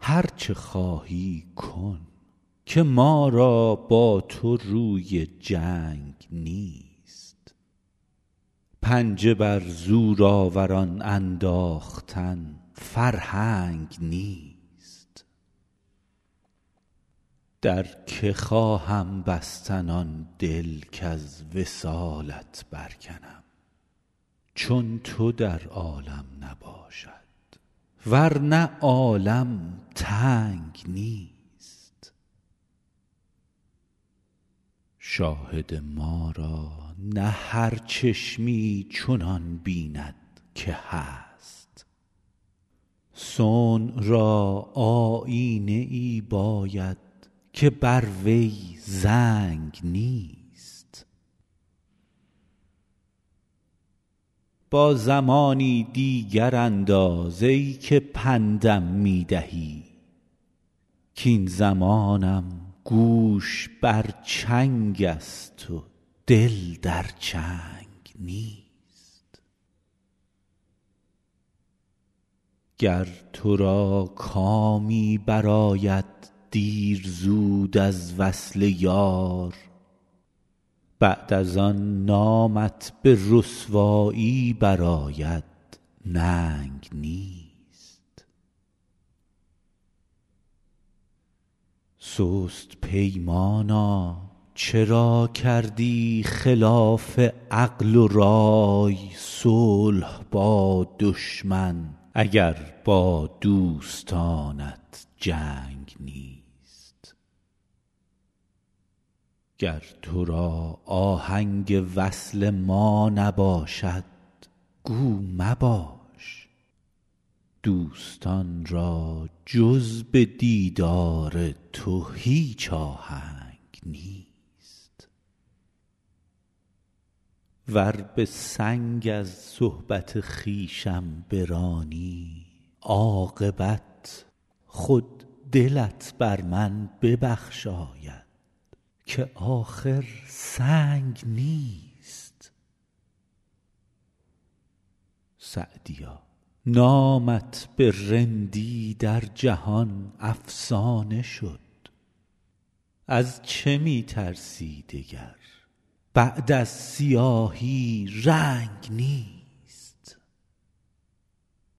هر چه خواهی کن که ما را با تو روی جنگ نیست. پنجه بر زورآوران انداختن فرهنگ نیست. در که خواهم بستن آن دل کز وصالت برکنم، چون تو در عالم نباشد ورنه عالم تنگ نیست. شاهد ما را نه هر چشمی چنان بیند که هست. صنع را آیینه ای باید که بر وی زنگ نیست. با زمانی دیگر انداز ای که پندم می دهی، کاین زمانم گوش بر چنگ است و دل در چنگ نیست. گر تو را کامی برآید دیر زود از وصل یار، بعد از آن نامت به رسوایی برآید ننگ نیست. سست پیمانا چرا کردی خلاف عقل و رای صلح با دشمن اگر با دوستانت جنگ نیست. گر تو را آهنگ وصل ما نباشد گو مباش، دوستان را جز به دیدار تو هیچ آهنگ نیست. ور به سنگ از صحبت خویشم برانی، عاقبت خود دلت بر من ببخشاید که آخر سنگ نیست. سعدیا نامت به رندی در جهان افسانه شد، از چه می ترسی دگر؟ بعد از سیاهی رنگ نیست.